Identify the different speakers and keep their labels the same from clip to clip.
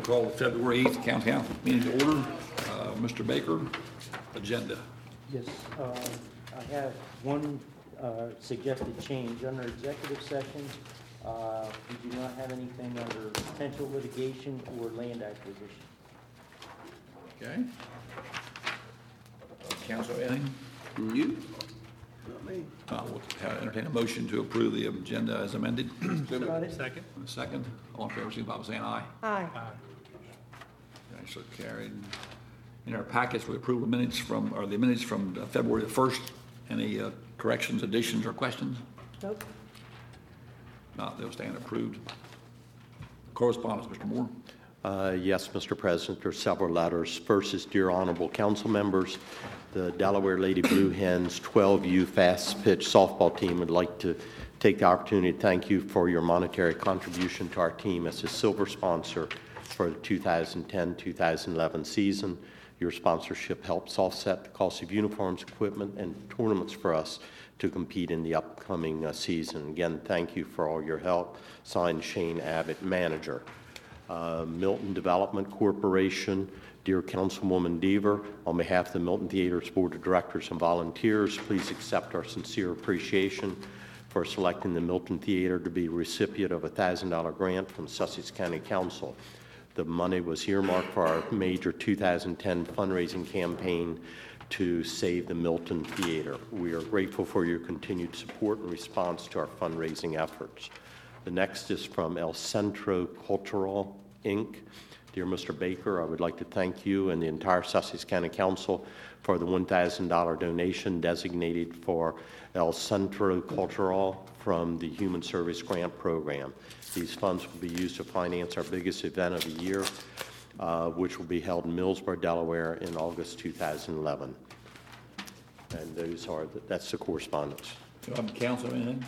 Speaker 1: call the February 8th County Council meeting to order. Mr. Baker, agenda.
Speaker 2: Yes, I have one suggested change. Under executive session, we do not have anything under potential litigation or land acquisition.
Speaker 1: Okay. Council, anything? You?
Speaker 3: Not me.
Speaker 1: We'll entertain a motion to approve the agenda as amended.
Speaker 3: Second.
Speaker 1: A second. All in favor, signify by saying aye.
Speaker 4: Aye.
Speaker 1: Okay, so carried. In our packets, we approve the minutes from February the 1st. Any corrections, additions, or questions?
Speaker 4: Nope.
Speaker 1: Not, they'll stand approved. Correspondence, Mr. Moore.
Speaker 5: Yes, Mr. President, there are several letters. First is, dear honorable council members, the Delaware Lady Blue Hens 12U fast pitch softball team would like to take the opportunity to thank you for your monetary contribution to our team as a silver sponsor for the 2010-2011 season. Your sponsorship helps offset the cost of uniforms, equipment, and tournaments for us to compete in the upcoming season. Again, thank you for all your help. Signed, Shane Abbott, manager. Milton Development Corporation, dear Councilwoman Deaver, on behalf of the Milton Theater's Board of Directors and volunteers, please accept our sincere appreciation for selecting the Milton Theater to be a recipient of a $1,000 grant from Sussex County Council. The money was earmarked for our major 2010 fundraising campaign to save the Milton Theater. We are grateful for your continued support and response to our fundraising efforts. The next is from El Centro Cultural, Inc. Dear Mr. Baker, I would like to thank you and the entire Sussex County Council for the $1,000 donation designated for El Centro Cultural from the Human Service Grant Program. These funds will be used to finance our biggest event of the year, which will be held in Millsboro, Delaware in August 2011. And that's the correspondence.
Speaker 1: Council, anything?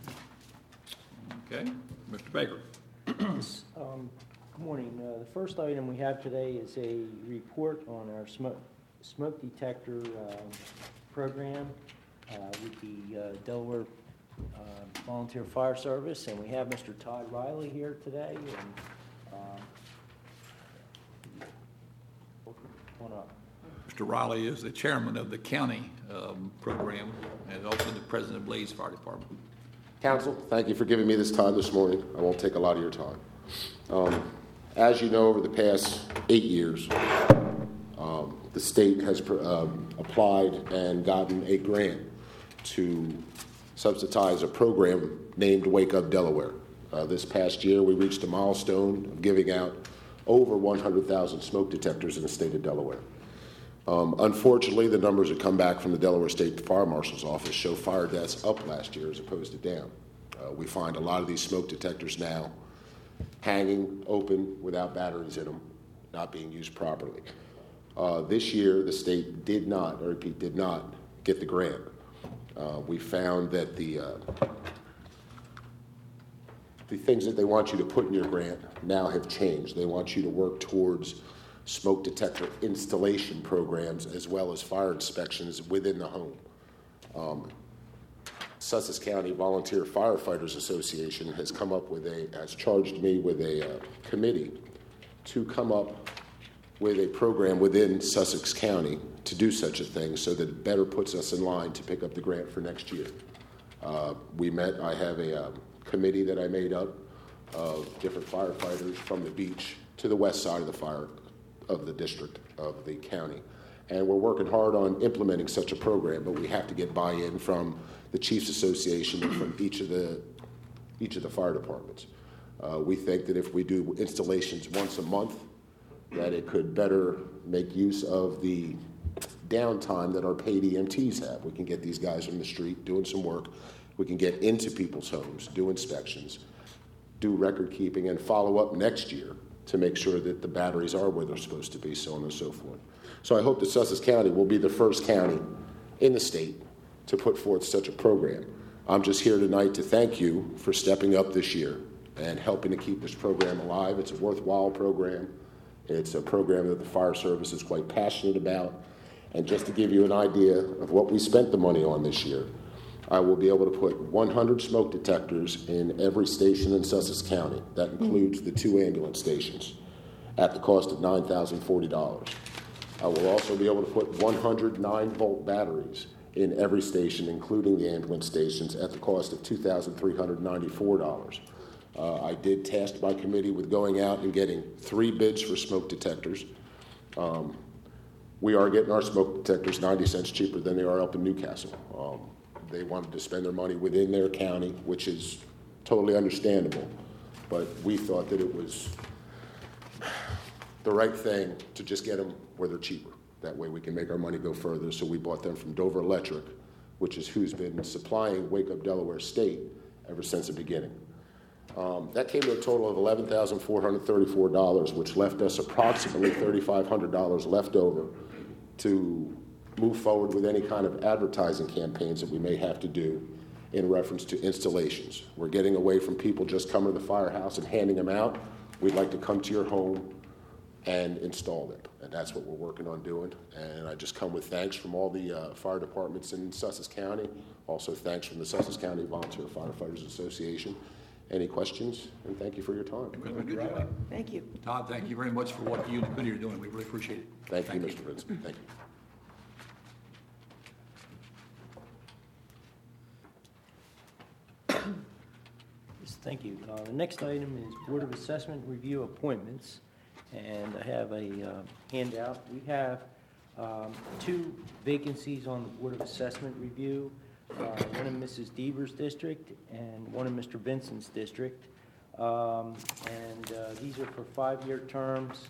Speaker 1: Okay. Mr. Baker.
Speaker 2: Yes, good morning. The first item we have today is a report on our smoke detector program with the Delaware Volunteer Fire Service, and we have Mr. Todd Riley here today. And come on up.
Speaker 1: Mr. Riley is the chairman of the county program and also the president of Blaze Fire Department.
Speaker 6: Council, thank you for giving me this time this morning. I won't take a lot of your time. As you know, over the past 8 years, the state has applied and gotten a grant to subsidize a program named Wake Up Delaware. This past year, we reached a milestone of giving out over 100,000 smoke detectors in the state of Delaware. Unfortunately, the numbers that come back from the Delaware State Fire Marshal's Office show fire deaths up last year as opposed to down. We find a lot of these smoke detectors now hanging open without batteries in them, not being used properly. This year, the state did not get the grant. We found that the things that they want you to put in your grant now have changed. They want you to work towards smoke detector installation programs as well as fire inspections within the home. Sussex County Volunteer Firefighters Association has charged me with a committee to come up with a program within Sussex County to do such a thing so that it better puts us in line to pick up the grant for next year. I have a committee that I made up of different firefighters from the beach to the west side of the district of the county. And we're working hard on implementing such a program, but we have to get buy-in from the Chiefs Association and from each of the fire departments. We think that if we do installations once a month, that it could better make use of the downtime that our paid EMTs have. We can get these guys from the street doing some work. We can get into people's homes, do inspections, do record keeping, and follow up next year to make sure that the batteries are where they're supposed to be, so on and so forth. So I hope that Sussex County will be the first county in the state to put forth such a program. I'm just here tonight to thank you for stepping up this year and helping to keep this program alive. It's a worthwhile program. It's a program that the fire service is quite passionate about. And just to give you an idea of what we spent the money on this year, I will be able to put 100 smoke detectors in every station in Sussex County. That includes the 2 ambulance stations. at the cost of $9,040. I will also be able to put 100 9-volt batteries in every station, including the ambulance stations, at the cost of $2,394. I did task my committee with going out and getting 3 bids for smoke detectors. We are getting our smoke detectors 90 cents cheaper than they are up in Newcastle. They wanted to spend their money within their county, which is totally understandable. But we thought that it was the right thing to just get them where they're cheaper. That way we can make our money go further. So we bought them from Dover Electric, which is who's been supplying Wake Up Delaware State ever since the beginning. That came to a total of $11,434, which left us approximately $3,500 left over to move forward with any kind of advertising campaigns that we may have to do in reference to installations. We're getting away from people just coming to the firehouse and handing them out. We'd like to come to your home and install them, and that's what we're working on doing. And I just come with thanks from all the fire departments in Sussex County. Also thanks from the Sussex County Volunteer Firefighters Association. Any questions? And thank you for your time.
Speaker 1: Good job.
Speaker 4: Thank you.
Speaker 1: Todd, thank you very much for what you and the committee are doing. We really appreciate it.
Speaker 6: Thank you, Mr. Vincent. Thank you.
Speaker 2: Yes, thank you. The next item is Board of Assessment Review appointments, and I have a handout. We have 2 vacancies on the Board of Assessment Review, one in Mrs. Deaver's district and one in Mr. Vincent's district. These are for 5-year terms.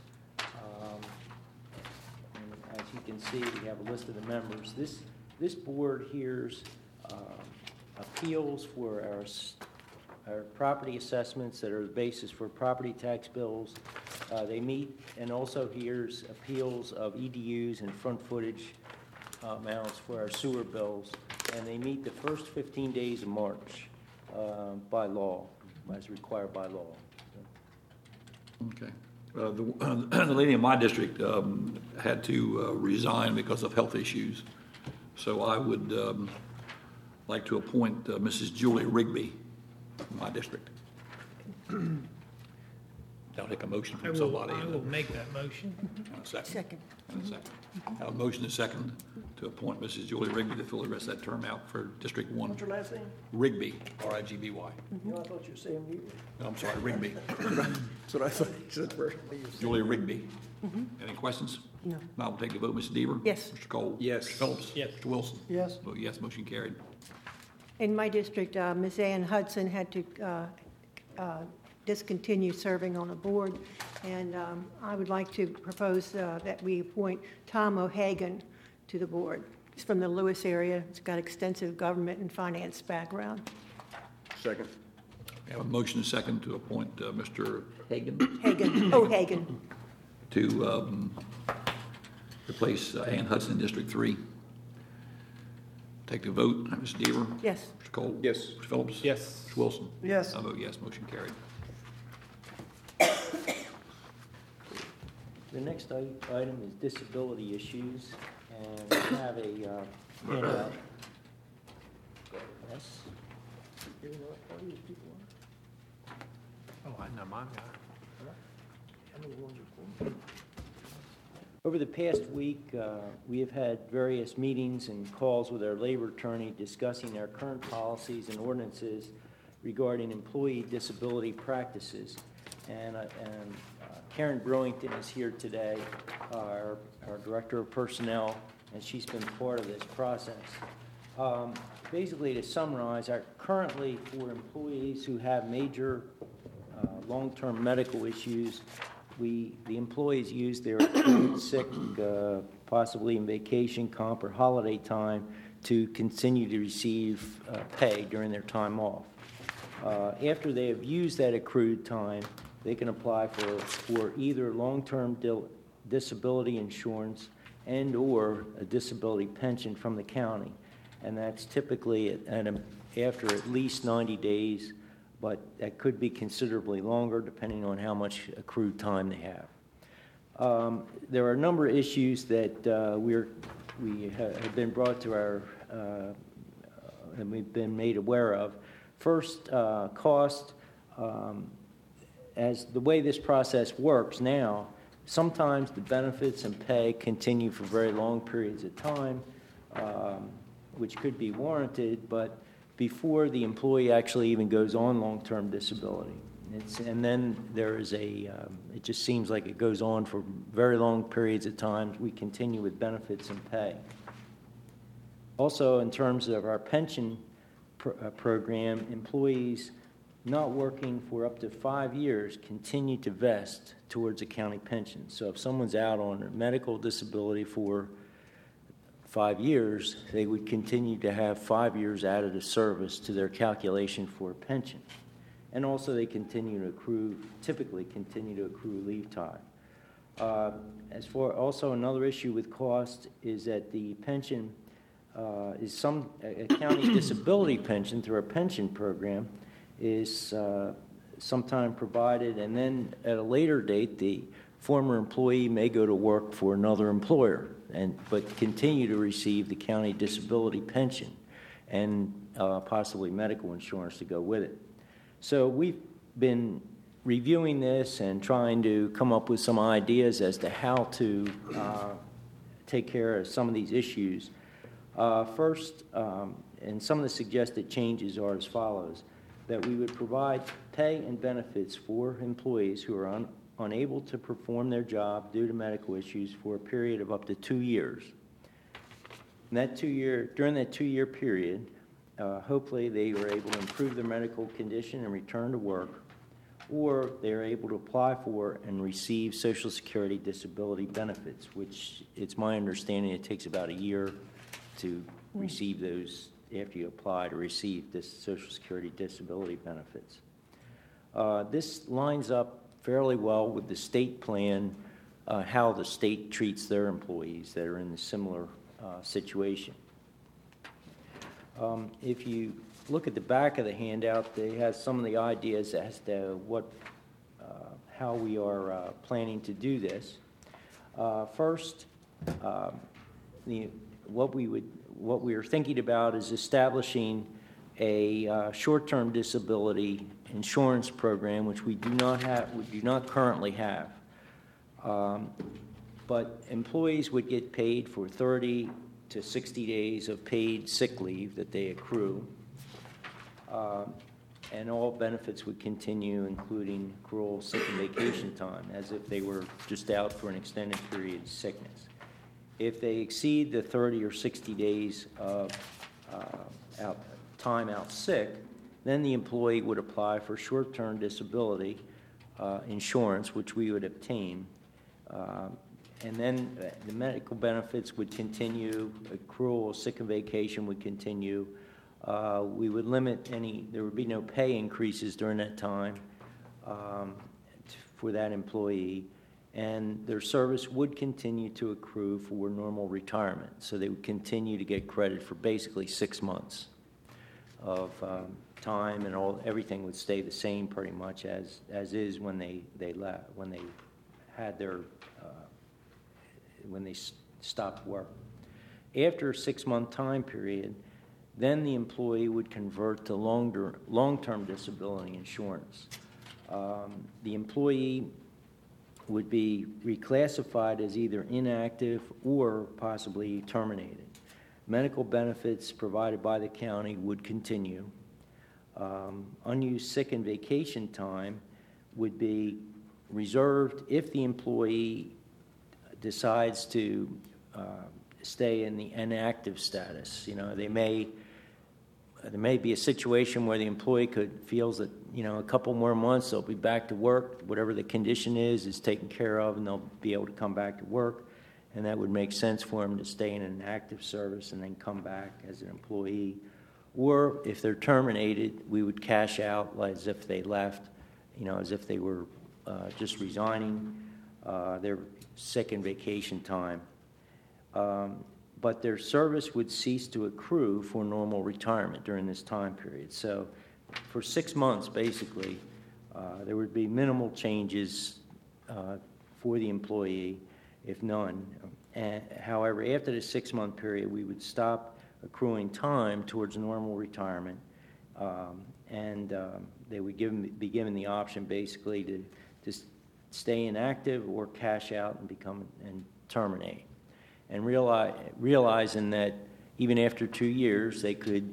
Speaker 2: And as you can see, we have a list of the members. This board hears appeals for our property assessments that are the basis for property tax bills. They meet and also hears appeals of EDUs and front footage amounts for our sewer bills. And they meet the first 15 days of March by law, as required by law.
Speaker 1: Okay. The lady in my district had to resign because of health issues. So I would like to appoint Mrs. Julie Rigby in my district. I'll take a motion from somebody.
Speaker 3: I will make that motion.
Speaker 1: And a second.
Speaker 4: Second.
Speaker 1: And a second. I have a motion and a second to appoint Mrs. Julie Rigby to fill the rest of that term out for District 1.
Speaker 7: What's your last name?
Speaker 1: Rigby, R-I-G-B-Y.
Speaker 7: You know, I thought you were saying Weaver.
Speaker 1: No, I'm sorry, Rigby.
Speaker 7: That's what I thought you said first.
Speaker 1: Julie Rigby. Any questions?
Speaker 4: No.
Speaker 1: Now we'll take the vote. Mrs. Deaver?
Speaker 4: Yes.
Speaker 1: Mr. Cole?
Speaker 3: Yes.
Speaker 1: Mr. Phillips?
Speaker 3: Yes.
Speaker 1: Mr. Wilson?
Speaker 7: Yes.
Speaker 1: Vote yes, motion carried.
Speaker 4: In my district, Ms. Ann Hudson had to discontinue serving on a board, and I would like to propose that we appoint Tom O'Hagan to the board. He's from the Lewis area. He's got extensive government and finance background.
Speaker 7: Second.
Speaker 1: We have a motion and a second to appoint Mr. Hagan
Speaker 4: Hagan, O'Hagan.
Speaker 1: to replace Ann Hudson in District 3. Take the vote. Ms. Deaver?
Speaker 4: Yes.
Speaker 1: Mr. Cole?
Speaker 7: Yes.
Speaker 1: Mr. Phillips?
Speaker 3: Yes.
Speaker 1: Mr. Wilson?
Speaker 7: Yes.
Speaker 1: I vote yes, motion carried.
Speaker 2: The next item is disability issues, and we have a handout. Yes.
Speaker 3: Oh, I know mine got it.
Speaker 2: Over the past week, we have had various meetings and calls with our labor attorney discussing our current policies and ordinances regarding employee disability practices. And Karen Brewington is here today, our Director of Personnel, and she's been part of this process. Basically, to summarize, currently for employees who have major long-term medical issues, the employees use their sick, possibly in vacation, comp, or holiday time to continue to receive pay during their time off. After they have used that accrued time, they can apply for either long-term disability insurance and/or a disability pension from the county, and that's typically after at least 90 days. But that could be considerably longer depending on how much accrued time they have. There are a number of issues that we have been brought to our, and we've been made aware of. First, cost. As the way this process works now, Sometimes the benefits and pay continue for very long periods of time, which could be warranted, but before the employee actually even goes on long-term disability. And then there is it just seems like it goes on for very long periods of time. We continue with benefits and pay. Also, in terms of our pension program, employees not working for up to 5 years continue to vest towards a county pension. So if someone's out on medical disability for 5 years, they would continue to have 5 years added of service to their calculation for a pension. And also they typically continue to accrue leave time. Also another issue with cost is that the pension is a county disability pension through our pension program is sometime provided, and then at a later date, the former employee may go to work for another employer, but continue to receive the county disability pension and possibly medical insurance to go with it. So we've been reviewing this and trying to come up with some ideas as to how to take care of some of these issues. First, and some of the suggested changes are as follows: that we would provide pay and benefits for employees who are unable to perform their job due to medical issues for a period of up to 2 years. And during that 2-year period, hopefully they were able to improve their medical condition and return to work, or they are able to apply for and receive Social Security disability benefits, which it's my understanding it takes about a year to receive those after you apply to receive this Social Security disability benefits. This lines up fairly well with the state plan, how the state treats their employees that are in a similar situation. If you look at the back of the handout, they have some of the ideas as to how we are planning to do this. First, what we are thinking about is establishing a short-term disability insurance program, which we do not currently have. But employees would get paid for 30 to 60 days of paid sick leave that they accrue, and all benefits would continue, including accrual, sick, and vacation time, as if they were just out for an extended period of sickness. If they exceed the 30 or 60 days of time out sick, then the employee would apply for short-term disability insurance, which we would obtain. And then the medical benefits would continue, accrual, sick, and vacation would continue. We would limit there would be no pay increases during that time for that employee. And their service would continue to accrue for normal retirement. So they would continue to get credit for basically 6 months of time, and everything would stay the same pretty much as is when they stopped work. After a 6-month time period, then the employee would convert to long-term disability insurance. The employee would be reclassified as either inactive or possibly terminated. Medical benefits provided by the county would continue. Unused sick and vacation time would be reserved if the employee decides to stay in the inactive status. There may be a situation where the employee feels that, a couple more months they'll be back to work. Whatever the condition is taken care of, and they'll be able to come back to work. And that would make sense for them to stay in an active service and then come back as an employee. Or if they're terminated, we would cash out as if they left, as if they were just resigning their sick and vacation time. But their service would cease to accrue for normal retirement during this time period. So for 6 months, basically, there would be minimal changes for the employee, if none. However, after the 6-month period, we would stop accruing time towards normal retirement, and they would be given the option basically to stay inactive or cash out and terminate. And realizing that even after 2 years, they could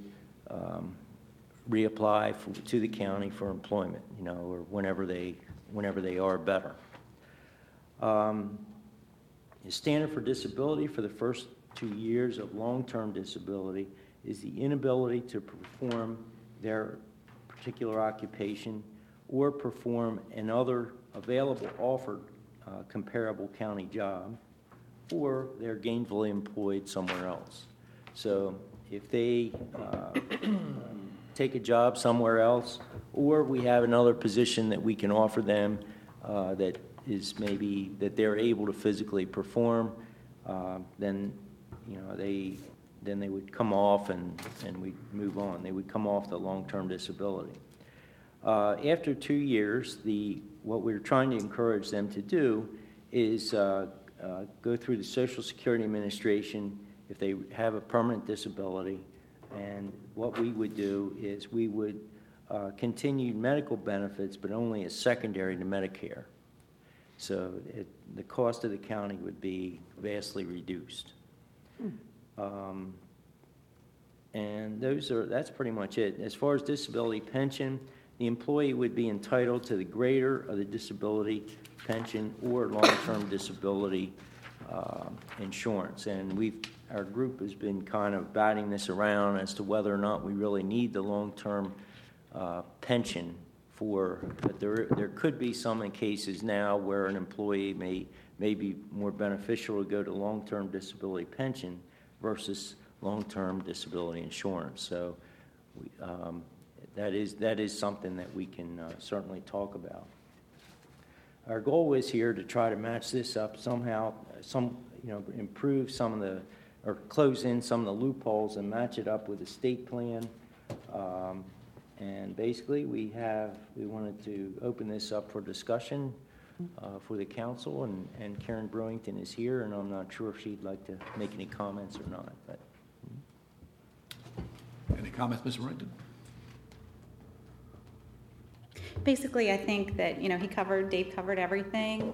Speaker 2: reapply to the county for employment, or whenever they are better. The standard for disability for the first 2 years of long-term disability is the inability to perform their particular occupation or perform another available offered comparable county job, or they're gainfully employed somewhere else. So if they take a job somewhere else, or we have another position that we can offer them that is maybe that they're able to physically perform, then they would come off and we move on. They would come off the long-term disability. After 2 years, what we're trying to encourage them to do is go through the Social Security Administration if they have a permanent disability. And what we would do is we would continue medical benefits, but only as secondary to Medicare. So the cost of the county would be vastly reduced. And that's pretty much it. As far as disability pension, the employee would be entitled to the greater of the disability pension or long-term disability insurance. And our group has been kind of batting this around as to whether or not we really need the long-term pension but there could be some cases now where an employee may be more beneficial to go to long-term disability pension versus long-term disability insurance. So that is something that we can certainly talk about. Our goal is here to try to match this up somehow, improve or close in some of the loopholes and match it up with the state plan. And basically, we wanted to open this up for discussion for the council, and Karen Brewington is here, and I'm not sure if she'd like to make any comments or not. But
Speaker 1: any comments, Ms. Brewington?
Speaker 8: Basically, I think that Dave covered everything.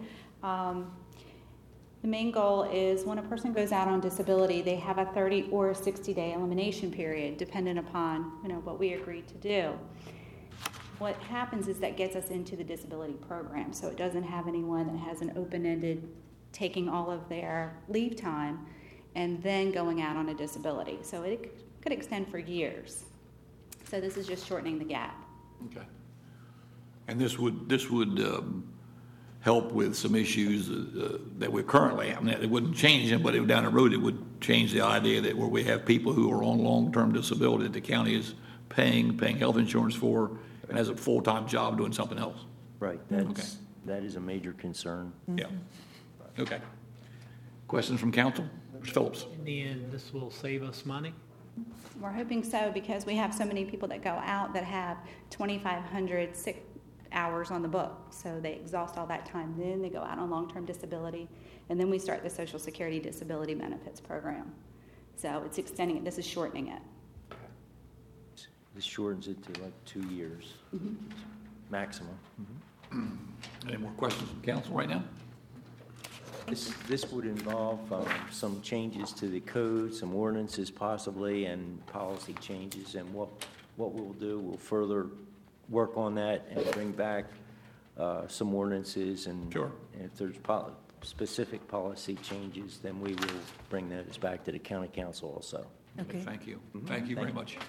Speaker 8: The main goal is when a person goes out on disability, they have a 30 or a 60-day elimination period, dependent upon what we agreed to do. What happens is that gets us into the disability program, so it doesn't have anyone that has an open-ended, taking all of their leave time and then going out on a disability. So it could extend for years. So this is just shortening the gap.
Speaker 1: Okay. And this would help with some issues that we're currently, it wouldn't change them, but down the road it would change the idea that where we have people who are on long-term disability that the county is paying health insurance for and has a full-time job doing something else.
Speaker 2: Right, that is a major concern.
Speaker 1: Yeah. Okay. Questions from council? Mr. Phillips.
Speaker 3: In the end, this will save us money?
Speaker 8: We're hoping so, because we have so many people that go out that have 2,500 sick hours on the book, so they exhaust all that time. Then they go out on long-term disability, and then we start the Social Security Disability Benefits Program. So it's extending it. This is shortening it.
Speaker 2: This shortens it to like 2 years maximum.
Speaker 1: Any more questions from council right now?
Speaker 2: This would involve some changes to the code, some ordinances possibly, and policy changes. And what we'll do, we'll further work on that and bring back some ordinances. And
Speaker 1: sure.
Speaker 2: If there's specific policy changes, then we will bring those back to the county council also.
Speaker 1: Okay. Thank you. Thank you very much.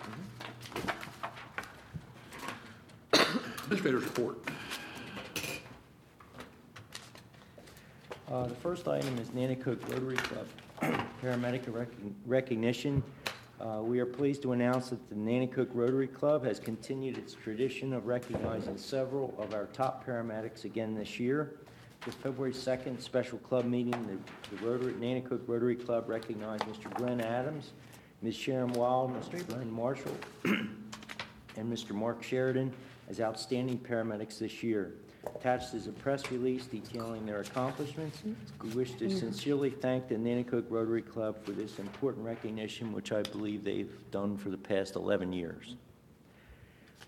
Speaker 1: Administrator's report.
Speaker 2: The first item is Nanticoke Rotary Club paramedic recognition. We are pleased to announce that the Nanticoke Rotary Club has continued its tradition of recognizing several of our top paramedics again this year. The February 2nd special club meeting, the Nanticoke Rotary Club recognized Mr. Glenn Adams, Ms. Sharon Wild, Mr. Glenn Marshall, and Mr. Mark Sheridan as outstanding paramedics this year. Attached is a press release detailing their accomplishments. We wish to sincerely thank the Nanticoke Rotary Club for this important recognition, which I believe they've done for the past 11 years.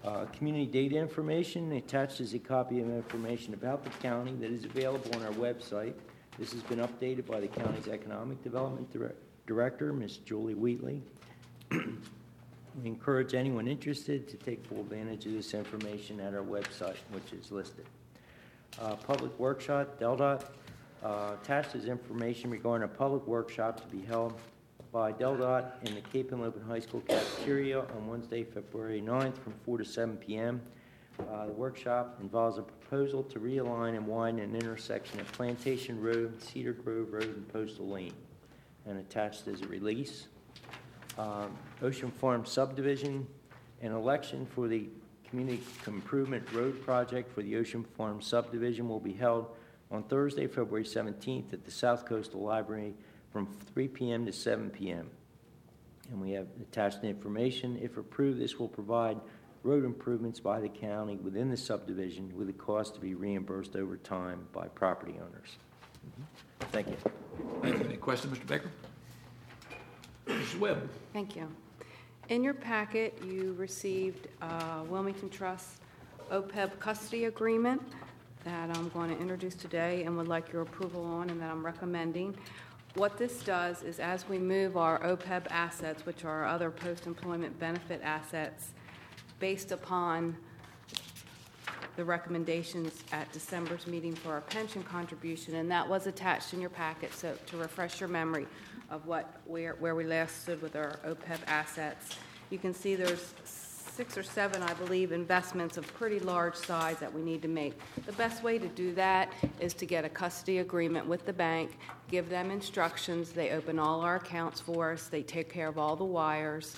Speaker 2: Community data information, attached is a copy of information about the county that is available on our website. This has been updated by the county's Economic Development Director, Ms. Julie Wheatley. We encourage anyone interested to take full advantage of this information at our website, which is listed. Public workshop, DelDOT, attached is information regarding a public workshop to be held by DelDOT in the Cape Henlopen High School cafeteria on Wednesday, February 9th from 4 to 7 p.m. The workshop involves a proposal to realign and widen an intersection at Plantation Road, Cedar Grove Road, and Postal Lane. And attached is a release. Ocean Farm subdivision, an election for the Community Improvement Road Project for the Ocean Farm subdivision will be held on Thursday, February 17th at the South Coastal Library from 3 p.m. to 7 p.m. And we have attached information. If approved, this will provide road improvements by the county within the subdivision with the cost to be reimbursed over time by property owners. Thank you.
Speaker 1: Thank you. Any questions, Mr. Baker? Mrs. Webb?
Speaker 9: Thank you. In your packet, you received Wilmington Trust OPEB custody agreement that I'm going to introduce today and would like your approval on, and that I'm recommending. What this does is, as we move our OPEB assets, which are other post-employment benefit assets, based upon the recommendations at December's meeting for our pension contribution, and that was attached in your packet, so to refresh your memory of where we last stood with our OPEB assets. You can see there's 6 or 7, I believe, investments of pretty large size that we need to make. The best way to do that is to get a custody agreement with the bank, give them instructions. They open all our accounts for us. They take care of all the wires.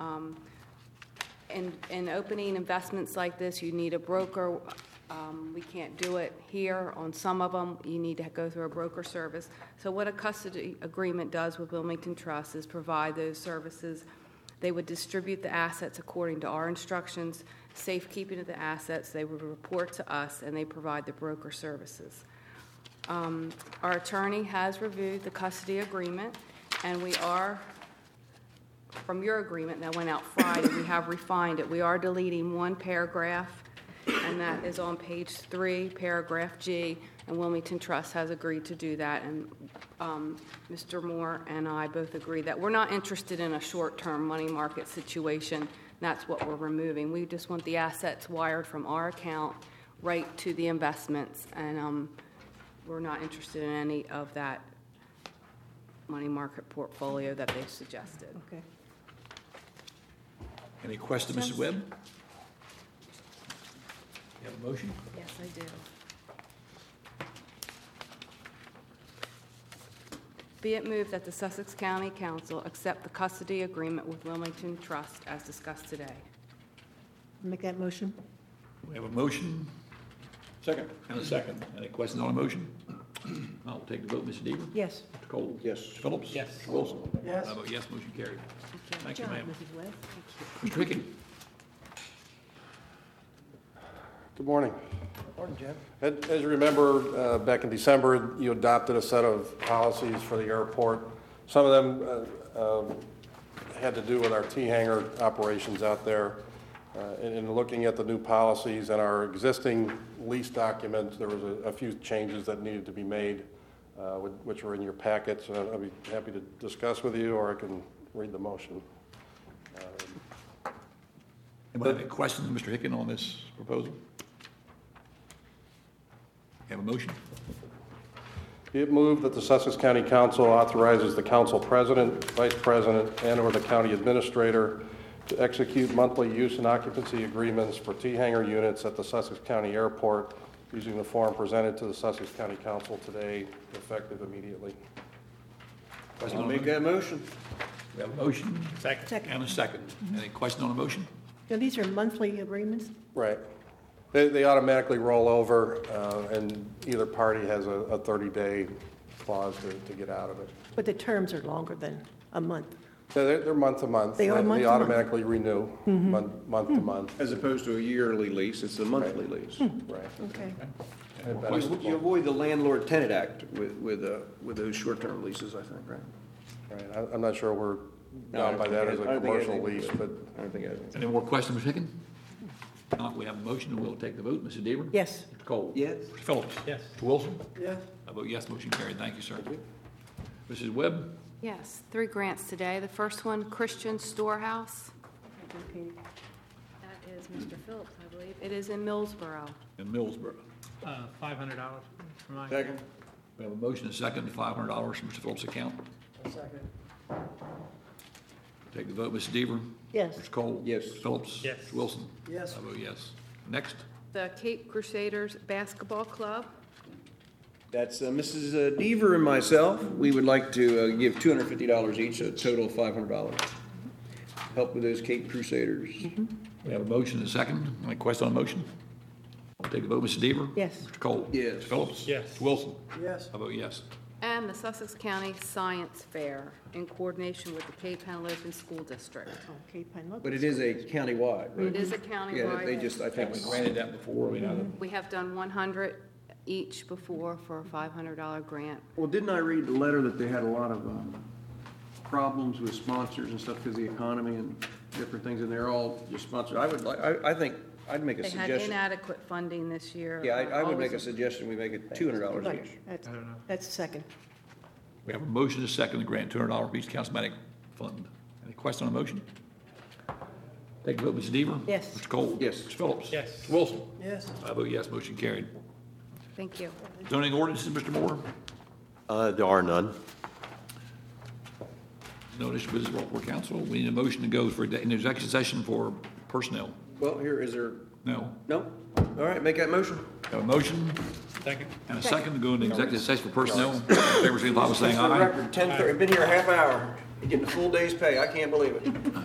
Speaker 9: In opening investments like this, you need a broker. We can't do it here. On some of them, you need to go through a broker service. So what a custody agreement does with Wilmington Trust is provide those services. They would distribute the assets according to our instructions, safekeeping of the assets. They would report to us, and they provide the broker services. Our attorney has reviewed the custody agreement, and we are, from your agreement that went out Friday, we have refined it. We are deleting one paragraph, and that is on page 3, paragraph G, and Wilmington Trust has agreed to do that. And Mr. Moore and I both agree that we're not interested in a short-term money market situation. That's what we're removing. We just want the assets wired from our account right to the investments, and we're not interested in any of that money market portfolio that they suggested.
Speaker 4: Okay.
Speaker 1: Any questions, Mrs. Webb? You have a motion?
Speaker 9: Yes, I do. Be it moved that the Sussex County Council accept the custody agreement with Wilmington Trust as discussed today.
Speaker 4: Make that motion?
Speaker 1: We have a motion. Second. And a second. Any questions on the motion? I'll take the vote. Mr. Deaver?
Speaker 4: Yes.
Speaker 1: Mr. Cole?
Speaker 7: Yes.
Speaker 1: Mr. Phillips?
Speaker 3: Yes.
Speaker 1: Mr. Wilson?
Speaker 7: Yes.
Speaker 1: I vote yes, motion carried. Thank you,
Speaker 4: Good job,
Speaker 1: ma'am.
Speaker 4: Mrs. Webb.
Speaker 1: Mr. Hickey?
Speaker 10: Good morning.
Speaker 7: Morning, Jim.
Speaker 10: As you remember, back in December, you adopted a set of policies for the airport. Some of them had to do with our T-hangar operations out there. In looking at the new policies and our existing lease documents, there was a few changes that needed to be made, which are in your packets. I'll be happy to discuss with you, or I can read the motion.
Speaker 1: Anybody have any questions, Mr. Hicken, on this proposal? Have a motion?
Speaker 10: Be it moved that the Sussex County Council authorizes the council president, vice president, and/or the county administrator to execute monthly use and occupancy agreements for T-hangar units at the Sussex County Airport using the form presented to the Sussex County Council today, effective immediately.
Speaker 7: I'll make that motion.
Speaker 1: We have a motion.
Speaker 3: Second.
Speaker 1: And a second. Any question on the motion?
Speaker 4: Now, these are monthly agreements?
Speaker 10: Right. They automatically roll over, and either party has a 30-day clause to get out of it.
Speaker 4: But the terms are longer than a month.
Speaker 10: They're month to month.
Speaker 4: They are month to
Speaker 10: They
Speaker 4: month?
Speaker 10: automatically renew month to month.
Speaker 7: As opposed to a yearly lease, it's a monthly lease.
Speaker 10: Right.
Speaker 4: Okay.
Speaker 1: Any more questions?
Speaker 7: You avoid the landlord-tenant act with those short-term leases, I think, right?
Speaker 10: Right. I'm not sure we're bound by that as a commercial lease, but
Speaker 7: I don't think it is.
Speaker 1: Any more questions, Mr. Hicken? Not, we have a motion, and we'll take the vote. Mrs. Deaver?
Speaker 4: Yes.
Speaker 1: Mr. Cole?
Speaker 7: Yes.
Speaker 1: Mr. Phillips?
Speaker 3: Yes.
Speaker 1: Mr. Wilson?
Speaker 7: Yes.
Speaker 1: I vote yes, motion carried. Thank you, sir. Mrs. Webb?
Speaker 9: Yes, 3 grants today. The first one, Christian Storehouse. That is Mr. Phillips, I believe. It is in Millsboro.
Speaker 1: In Millsboro.
Speaker 3: $500 for my.
Speaker 7: Second.
Speaker 1: We have a motion and a second, $500 from Mr. Phillips' account.
Speaker 7: Second.
Speaker 1: Take the vote. Mrs. Deaver?
Speaker 4: Yes.
Speaker 1: Mr. Cole?
Speaker 7: Yes.
Speaker 1: Mr. Phillips?
Speaker 3: Yes.
Speaker 1: Mr. Wilson?
Speaker 7: Yes.
Speaker 1: I vote yes. Next.
Speaker 9: The Cape Crusaders Basketball Club.
Speaker 7: That's Mrs. Deaver and myself. We would like to give $250 each, a total of $500. Help with those Cape Crusaders.
Speaker 1: We have a motion and a second. Any question on the motion? Take the vote. Mrs. Deaver?
Speaker 4: Yes.
Speaker 1: Mr. Cole?
Speaker 7: Yes.
Speaker 1: Mr. Phillips?
Speaker 3: Yes.
Speaker 1: Mr. Wilson?
Speaker 7: Yes.
Speaker 1: I vote yes.
Speaker 9: And the Sussex County Science Fair in coordination with the Cape Henlopen School District.
Speaker 4: Okay, fine, look.
Speaker 7: But it is a countywide, right?
Speaker 9: It is a
Speaker 7: Yeah, they
Speaker 9: countywide.
Speaker 7: just, I think,
Speaker 1: We granted that before. We know
Speaker 9: We have done 100 each before for a $500 grant.
Speaker 10: Well, didn't I read the letter that they had a lot of problems with sponsors and stuff because of the economy and different things, and they're all just sponsored? I would like, I think, I'd make a
Speaker 9: They had
Speaker 10: suggestion.
Speaker 9: inadequate funding this year.
Speaker 10: Yeah, I would make a
Speaker 9: Always-
Speaker 10: suggestion, we make it $200
Speaker 4: Right,
Speaker 10: each.
Speaker 4: that's the second.
Speaker 1: we have a motion and a second to grant $200 for each councilmanic fund. Any question on the motion? Take the vote. Mrs. Deaver?
Speaker 4: Yes.
Speaker 1: Mr. Cole?
Speaker 10: Yes.
Speaker 1: Mr. Phillips?
Speaker 3: Yes.
Speaker 1: Mr. Wilson?
Speaker 7: Yes.
Speaker 1: I vote yes, motion carried.
Speaker 9: Thank you.
Speaker 1: Zoning ordinances, Mr. Moore?
Speaker 5: There are none.
Speaker 1: No issue with this Rockport Council. We need a motion to go for an executive session for personnel.
Speaker 10: Well, here, is there,
Speaker 1: No.
Speaker 10: no? All right, make that motion.
Speaker 1: Have a motion
Speaker 3: Second.
Speaker 1: and a second to go into executive session for personnel. All in favor, signify by saying
Speaker 10: For the
Speaker 1: aye.
Speaker 10: record, 10:30, been here a half hour, getting a full day's pay, I can't believe it.